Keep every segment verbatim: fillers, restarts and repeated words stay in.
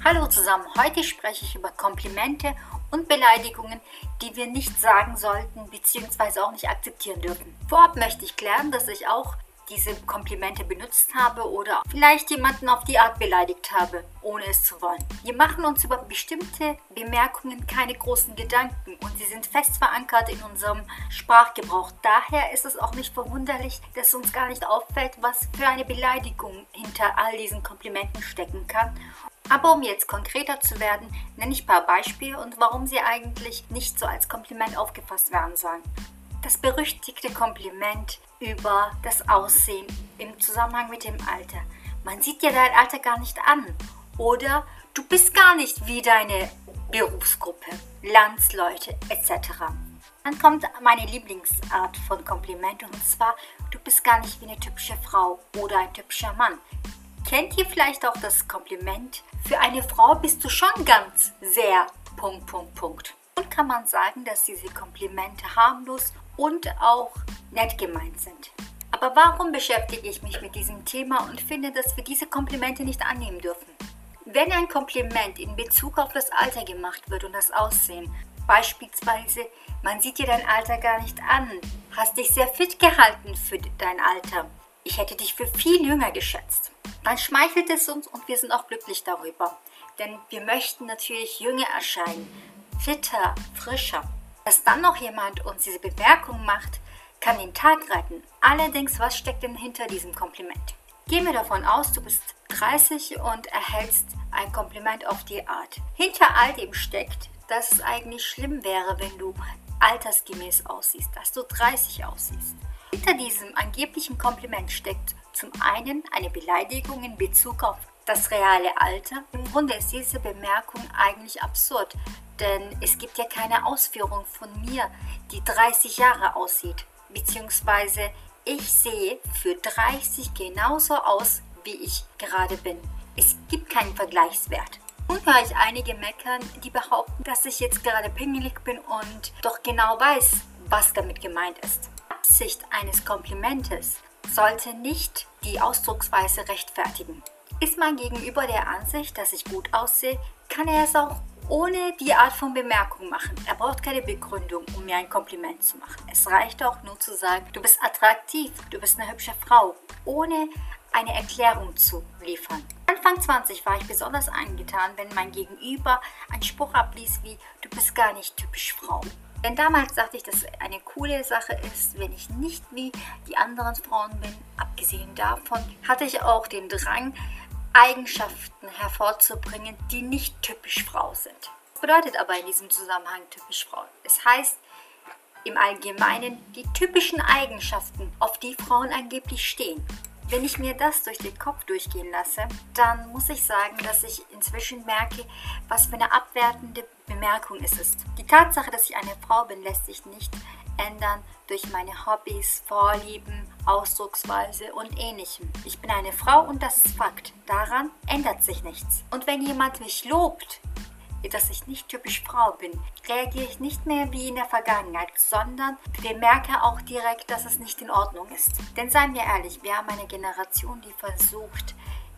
Hallo zusammen, heute spreche ich über Komplimente und Beleidigungen, die wir nicht sagen sollten bzw. auch nicht akzeptieren dürfen. Vorab möchte ich klären, dass ich auch diese Komplimente benutzt habe oder vielleicht jemanden auf die Art beleidigt habe, ohne es zu wollen. Wir machen uns über bestimmte Bemerkungen keine großen Gedanken und sie sind fest verankert in unserem Sprachgebrauch. Daher ist es auch nicht verwunderlich, dass uns gar nicht auffällt, was für eine Beleidigung hinter all diesen Komplimenten stecken kann. Aber um jetzt konkreter zu werden, nenne ich ein paar Beispiele und warum sie eigentlich nicht so als Kompliment aufgefasst werden sollen. Das berüchtigte Kompliment über das Aussehen im Zusammenhang mit dem Alter. Man sieht dir dein Alter gar nicht an. Oder du bist gar nicht wie deine Berufsgruppe, Landsleute et cetera. Dann kommt meine Lieblingsart von Kompliment und zwar, du bist gar nicht wie eine typische Frau oder ein typischer Mann. Kennt ihr vielleicht auch das Kompliment? Für eine Frau bist du schon ganz sehr... Punkt, Punkt, Punkt. Und kann man sagen, dass diese Komplimente harmlos und auch nett gemeint sind. Aber warum beschäftige ich mich mit diesem Thema und finde, dass wir diese Komplimente nicht annehmen dürfen? Wenn ein Kompliment in Bezug auf das Alter gemacht wird und das Aussehen, beispielsweise, man sieht dir dein Alter gar nicht an, hast dich sehr fit gehalten für dein Alter, ich hätte dich für viel jünger geschätzt, dann schmeichelt es uns und wir sind auch glücklich darüber. Denn wir möchten natürlich jünger erscheinen, fitter, frischer. Dass dann noch jemand uns diese Bemerkung macht, kann den Tag retten. Allerdings, was steckt denn hinter diesem Kompliment? Gehen wir davon aus, du bist dreißig und erhältst ein Kompliment auf die Art. Hinter all dem steckt, dass es eigentlich schlimm wäre, wenn du altersgemäß aussiehst, dass du dreißig aussiehst. Hinter diesem angeblichen Kompliment steckt zum einen eine Beleidigung in Bezug auf das reale Alter. Im Grunde ist diese Bemerkung eigentlich absurd, denn es gibt ja keine Ausführung von mir, die dreißig Jahre aussieht. Beziehungsweise ich sehe für dreißig genauso aus, wie ich gerade bin. Es gibt keinen Vergleichswert. Und höre ich einige meckern, die behaupten, dass ich jetzt gerade pingelig bin und doch genau weiß, was damit gemeint ist. Absicht eines Komplimentes sollte nicht die Ausdrucksweise rechtfertigen. Ist mein Gegenüber der Ansicht, dass ich gut aussehe, kann er es auch ohne die Art von Bemerkung machen. Er braucht keine Begründung, um mir ein Kompliment zu machen. Es reicht auch nur zu sagen, du bist attraktiv, du bist eine hübsche Frau, ohne eine Erklärung zu liefern. Anfang zwanzig war ich besonders angetan, wenn mein Gegenüber einen Spruch abließ wie, du bist gar nicht typisch Frau. Denn damals dachte ich, dass es eine coole Sache ist, wenn ich nicht wie die anderen Frauen bin. Abgesehen davon hatte ich auch den Drang, Eigenschaften hervorzubringen, die nicht typisch Frau sind. Was bedeutet aber in diesem Zusammenhang typisch Frau? Es heißt im Allgemeinen die typischen Eigenschaften, auf die Frauen angeblich stehen. Wenn ich mir das durch den Kopf durchgehen lasse, dann muss ich sagen, dass ich inzwischen merke, was für eine abwertende Bemerkung es ist. Die Tatsache, dass ich eine Frau bin, lässt sich nicht ändern durch meine Hobbys, Vorlieben, Ausdrucksweise und Ähnlichem. Ich bin eine Frau und das ist Fakt. Daran ändert sich nichts. Und wenn jemand mich lobt, dass ich nicht typisch Frau bin, reagiere ich nicht mehr wie in der Vergangenheit, sondern bemerke auch direkt, dass es nicht in Ordnung ist. Denn seien wir ehrlich, wir haben eine Generation, die versucht,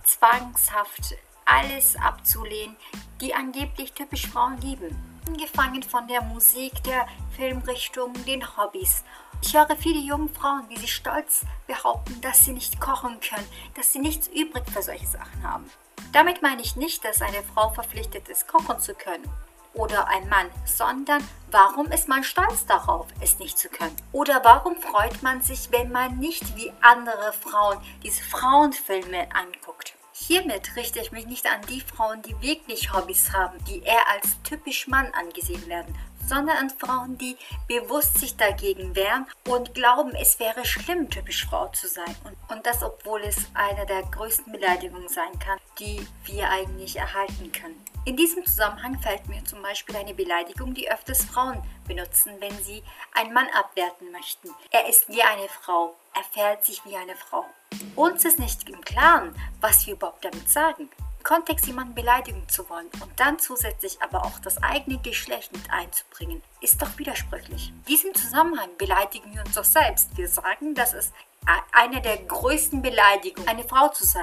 zwangshaft alles abzulehnen, die angeblich typisch Frauen lieben. Angefangen von der Musik, der Filmrichtung, den Hobbys. Ich höre viele junge Frauen, wie sie stolz behaupten, dass sie nicht kochen können, dass sie nichts übrig für solche Sachen haben. Damit meine ich nicht, dass eine Frau verpflichtet ist, kochen zu können oder ein Mann, sondern warum ist man stolz darauf, es nicht zu können? Oder warum freut man sich, wenn man nicht wie andere Frauen diese Frauenfilme anguckt? Hiermit richte ich mich nicht an die Frauen, die wirklich Hobbys haben, die eher als typisch Mann angesehen werden, sondern an Frauen, die bewusst sich dagegen wehren und glauben, es wäre schlimm, typisch Frau zu sein. Und, und das, obwohl es eine der größten Beleidigungen sein kann, die wir eigentlich erhalten können. In diesem Zusammenhang fällt mir zum Beispiel eine Beleidigung, die öfters Frauen benutzen, wenn sie einen Mann abwerten möchten. Er ist wie eine Frau, er verhält sich wie eine Frau. Uns ist nicht im Klaren, was wir überhaupt damit sagen. Im Kontext jemanden beleidigen zu wollen und dann zusätzlich aber auch das eigene Geschlecht mit einzubringen, ist doch widersprüchlich. In diesem Zusammenhang beleidigen wir uns doch selbst. Wir sagen, dass es eine der größten Beleidigungen, eine Frau zu sein.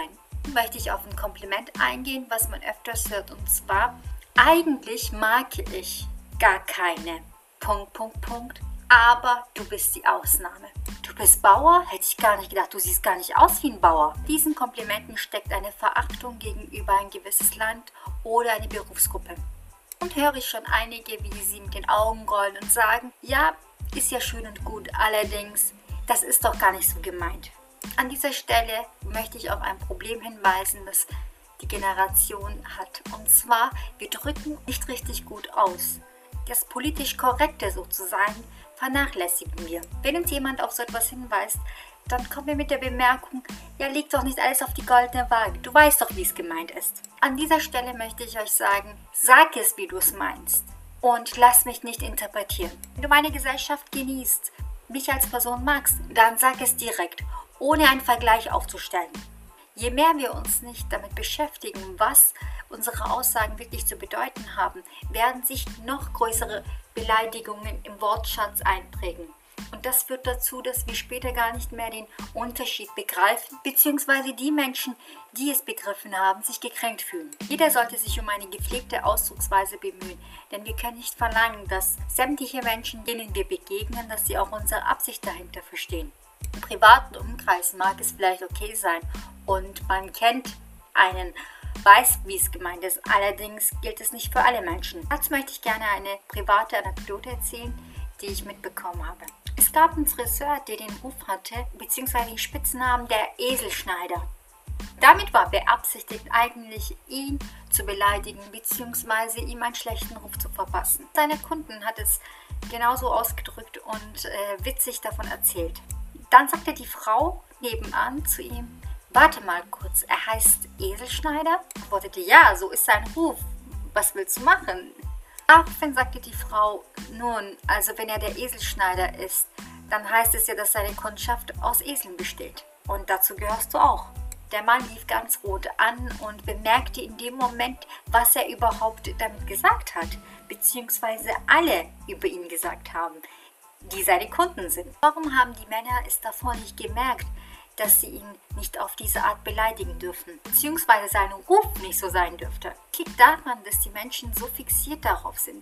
möchte ich auf ein Kompliment eingehen, was man öfters hört, und zwar: Eigentlich mag ich gar keine. Punkt, Punkt, Punkt. Aber du bist die Ausnahme. Du bist Bauer? Hätte ich gar nicht gedacht. Du siehst gar nicht aus wie ein Bauer. Diesen Komplimenten steckt eine Verachtung gegenüber ein gewisses Land oder eine Berufsgruppe. Und höre ich schon einige, wie sie mit den Augen rollen und sagen: Ja, ist ja schön und gut, allerdings, das ist doch gar nicht so gemeint. An dieser Stelle möchte ich auf ein Problem hinweisen, das die Generation hat. Und zwar: Wir drücken nicht richtig gut aus. Das politisch Korrekte sozusagen vernachlässigen wir. Wenn uns jemand auf so etwas hinweist, dann kommen wir mit der Bemerkung: Ja, leg doch nicht alles auf die goldene Waage. Du weißt doch, wie es gemeint ist. An dieser Stelle möchte ich euch sagen: Sag es, wie du es meinst. Und lass mich nicht interpretieren. Wenn du meine Gesellschaft genießt, mich als Person magst, dann sag es direkt, ohne einen Vergleich aufzustellen. Je mehr wir uns nicht damit beschäftigen, was unsere Aussagen wirklich zu bedeuten haben, werden sich noch größere Beleidigungen im Wortschatz einprägen. Und das führt dazu, dass wir später gar nicht mehr den Unterschied begreifen, beziehungsweise die Menschen, die es begriffen haben, sich gekränkt fühlen. Jeder sollte sich um eine gepflegte Ausdrucksweise bemühen, denn wir können nicht verlangen, dass sämtliche Menschen, denen wir begegnen, dass sie auch unsere Absicht dahinter verstehen. Im privaten Umkreis mag es vielleicht okay sein und man kennt einen, weiß, wie es gemeint ist. Allerdings gilt es nicht für alle Menschen. Dazu möchte ich gerne eine private Anekdote erzählen, die ich mitbekommen habe. Es gab einen Friseur, der den Ruf hatte, beziehungsweise den Spitznamen der Eselschneider. Damit war beabsichtigt, eigentlich ihn zu beleidigen, beziehungsweise ihm einen schlechten Ruf zu verpassen. Seine Kunden hat es genauso ausgedrückt und äh, witzig davon erzählt. Dann sagte die Frau nebenan zu ihm: Warte mal kurz, er heißt Eselschneider? Er antwortete: Ja, so ist sein Ruf. Was willst du machen? Daraufhin sagte die Frau: Nun, also wenn er der Eselschneider ist, dann heißt es ja, dass seine Kundschaft aus Eseln besteht. Und dazu gehörst du auch. Der Mann lief ganz rot an und bemerkte in dem Moment, was er überhaupt damit gesagt hat, beziehungsweise alle über ihn gesagt haben, die seine Kunden sind. Warum haben die Männer es davor nicht gemerkt, dass sie ihn nicht auf diese Art beleidigen dürfen, beziehungsweise sein Ruf nicht so sein dürfte? Es liegt daran, dass die Menschen so fixiert darauf sind,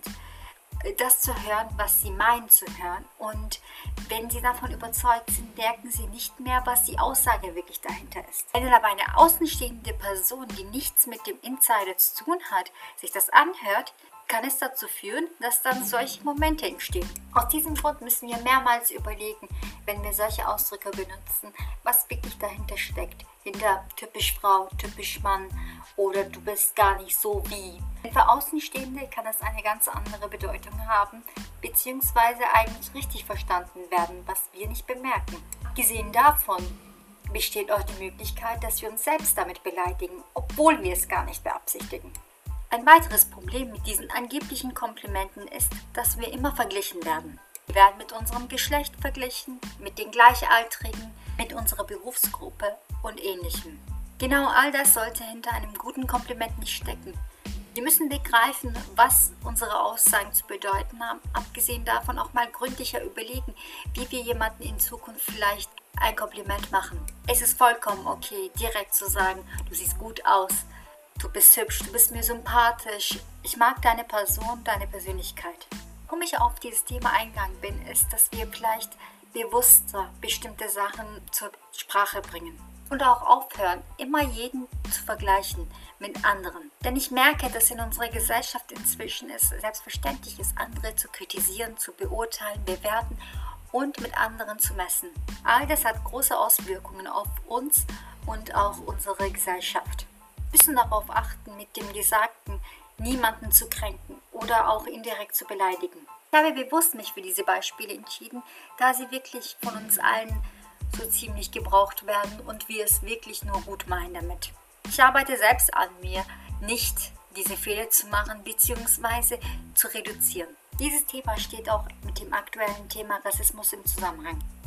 das zu hören, was sie meinen zu hören. Und wenn sie davon überzeugt sind, merken sie nicht mehr, was die Aussage wirklich dahinter ist. Wenn aber eine außenstehende Person, die nichts mit dem Insider zu tun hat, sich das anhört, kann es dazu führen, dass dann solche Momente entstehen. Aus diesem Grund müssen wir mehrmals überlegen, wenn wir solche Ausdrücke benutzen, was wirklich dahinter steckt. Hinter typisch Frau, typisch Mann oder du bist gar nicht so wie. Denn für Außenstehende kann das eine ganz andere Bedeutung haben, beziehungsweise eigentlich richtig verstanden werden, was wir nicht bemerken. Abgesehen davon besteht auch die Möglichkeit, dass wir uns selbst damit beleidigen, obwohl wir es gar nicht beabsichtigen. Ein weiteres Problem mit diesen angeblichen Komplimenten ist, dass wir immer verglichen werden. Wir werden mit unserem Geschlecht verglichen, mit den Gleichaltrigen, mit unserer Berufsgruppe und Ähnlichem. Genau all das sollte hinter einem guten Kompliment nicht stecken. Wir müssen begreifen, was unsere Aussagen zu bedeuten haben, abgesehen davon auch mal gründlicher überlegen, wie wir jemanden in Zukunft vielleicht ein Kompliment machen. Es ist vollkommen okay, direkt zu sagen: Du siehst gut aus. Du bist hübsch, du bist mir sympathisch, ich mag deine Person, deine Persönlichkeit. Warum ich auf dieses Thema eingegangen bin, ist, dass wir vielleicht bewusster bestimmte Sachen zur Sprache bringen. Und auch aufhören, immer jeden zu vergleichen mit anderen. Denn ich merke, dass in unserer Gesellschaft inzwischen es selbstverständlich ist, andere zu kritisieren, zu beurteilen, bewerten und mit anderen zu messen. All das hat große Auswirkungen auf uns und auch unsere Gesellschaft. Wir müssen darauf achten, mit dem Gesagten niemanden zu kränken oder auch indirekt zu beleidigen. Ich habe bewusst mich für diese Beispiele entschieden, da sie wirklich von uns allen so ziemlich gebraucht werden und wir es wirklich nur gut meinen damit. Ich arbeite selbst an mir, nicht diese Fehler zu machen bzw. zu reduzieren. Dieses Thema steht auch mit dem aktuellen Thema Rassismus im Zusammenhang.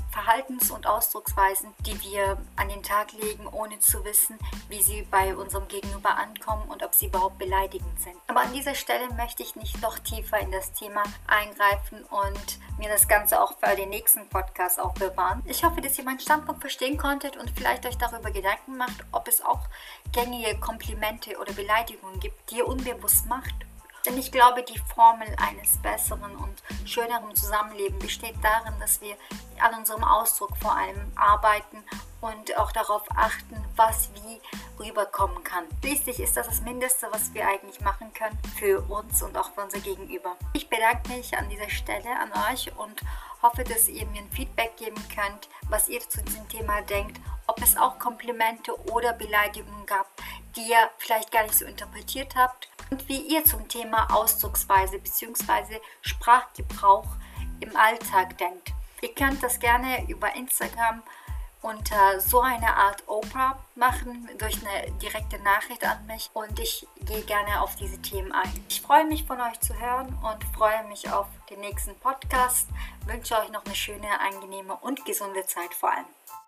Verhaltens- und Ausdrucksweisen, die wir an den Tag legen, ohne zu wissen, wie sie bei unserem Gegenüber ankommen und ob sie überhaupt beleidigend sind. Aber an dieser Stelle möchte ich nicht noch tiefer in das Thema eingreifen und mir das Ganze auch für den nächsten Podcast aufbewahren. Ich hoffe, dass ihr meinen Standpunkt verstehen konntet und vielleicht euch darüber Gedanken macht, ob es auch gängige Komplimente oder Beleidigungen gibt, die ihr unbewusst macht. Denn ich glaube, die Formel eines besseren und schöneren Zusammenlebens besteht darin, dass wir an unserem Ausdruck vor allem arbeiten und auch darauf achten, was wie rüberkommen kann. Schließlich ist das das Mindeste, was wir eigentlich machen können für uns und auch für unser Gegenüber. Ich bedanke mich an dieser Stelle an euch und hoffe, dass ihr mir ein Feedback geben könnt, was ihr zu diesem Thema denkt, ob es auch Komplimente oder Beleidigungen gab, die ihr vielleicht gar nicht so interpretiert habt und wie ihr zum Thema Ausdrucksweise bzw. Sprachgebrauch im Alltag denkt. Ihr könnt das gerne über Instagram unter so eine Art Oprah machen, durch eine direkte Nachricht an mich und ich gehe gerne auf diese Themen ein. Ich freue mich von euch zu hören und freue mich auf den nächsten Podcast. Ich wünsche euch noch eine schöne, angenehme und gesunde Zeit vor allem.